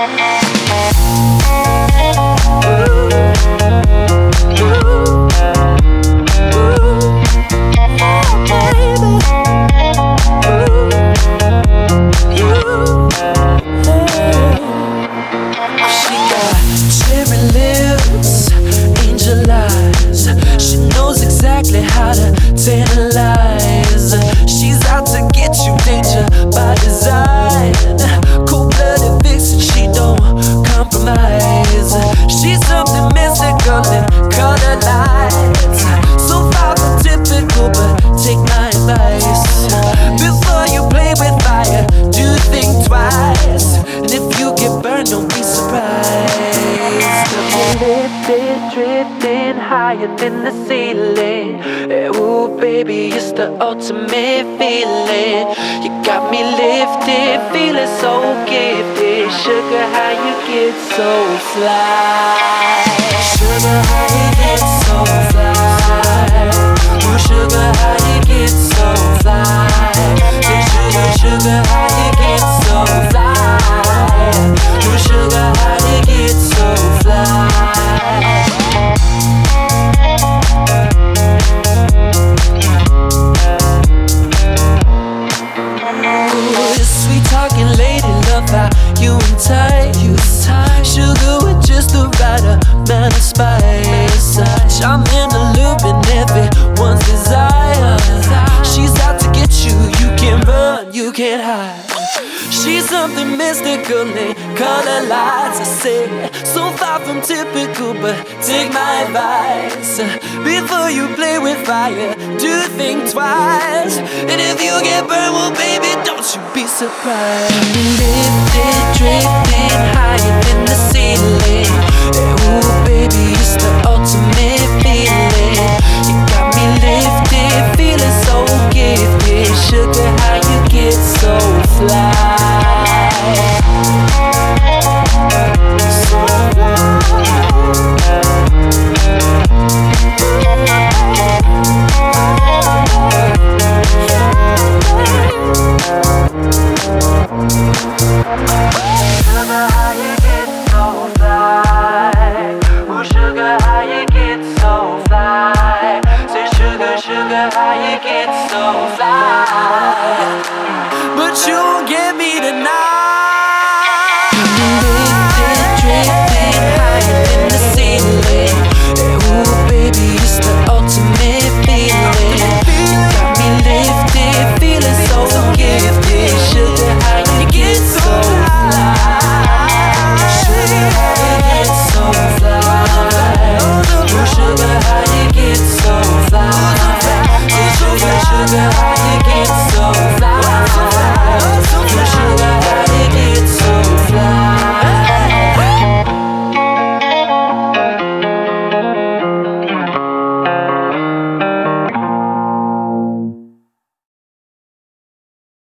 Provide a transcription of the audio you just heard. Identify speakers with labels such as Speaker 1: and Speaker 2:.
Speaker 1: How to tantalize. She's out to get you, danger by design. Cold-blooded vixen, she don't compromise. She's something mystical in color lights. So far from typical, but take my advice. Before you play with fire, do think twice. And if you get burned, don't be surprised. Lifted, drifting higher than the ceiling. Ooh, baby, it's the ultimate feeling. You got me lifted, feeling so gifted. Sugar, how you get so fly? Sugar, how you get so fly? Ooh, sugar, how you get so fly? Hey, sugar, sugar, how you get so fly? Ooh, sugar, how you get so fly? Sweet talking lady, love how you entice. Sugar with just the right amount of spice. Charming, alluring, everyone's desire. She's out to get you, you can't run, you can't hide. She's something mystical in color lights. I say, so far from typical, but take my advice. Before you play with fire, do think twice. And if you get burned, well baby, don't you be surprised. Lifted, drifted